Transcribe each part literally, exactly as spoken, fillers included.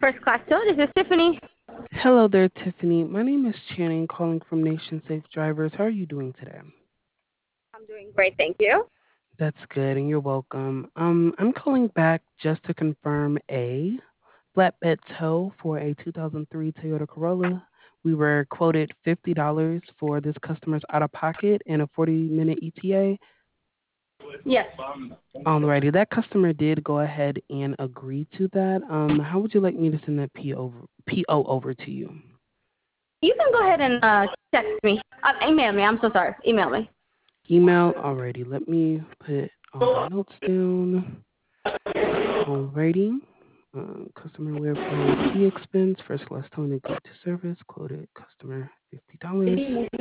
First Class Tow. This is Tiffany. Hello there, Tiffany. My name is Channing, calling from Nation Safe Drivers. How are you doing today? I'm doing great, thank you. That's good, and you're welcome. Um, I'm calling back just to confirm a flatbed tow for a two thousand three Toyota Corolla. We were quoted fifty dollars for this customer's out of pocket and a forty minute E T A. Yes. Alrighty, that customer did go ahead and agree to that. Um, how would you like me to send that P O over, P O over to you? You can go ahead and uh, text me. Uh, email me. I'm so sorry. Email me. Email. Alrighty, let me put all the notes down. Alrighty. Um, customer web phone key expense, first class towing agreed to service, quoted customer fifty dollars.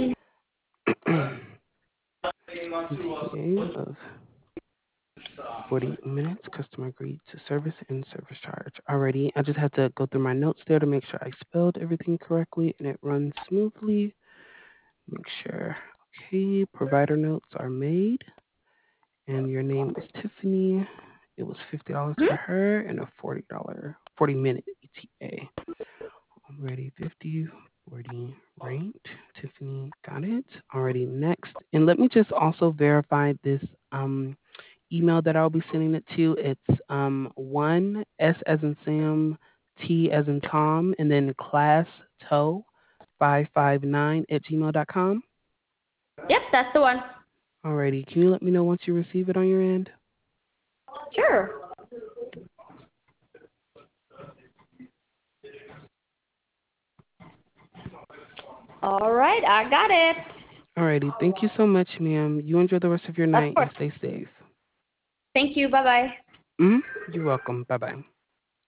E T A of forty minutes, customer agreed to service and service charge. Alrighty, I just had to go through my notes there to make sure I spelled everything correctly and it runs smoothly. Make sure. Okay, provider notes are made. And your name was Tiffany. It was fifty dollars for her and a forty dollars, forty minute E T A. Already fifty, forty, right? Tiffany, got it. Already next. And let me just also verify this um, email that I'll be sending it to. It's um, one S as in Sam, T as in Tom, and then class tow five five nine at gmail dot com. Yep, that's the one. Alrighty, can you let me know once you receive it on your end? Sure. All right, I got it. Alrighty, thank you so much, ma'am. You enjoy the rest of your Of night course. and stay safe. Thank you. Bye-bye. Mm-hmm. You're welcome. Bye-bye.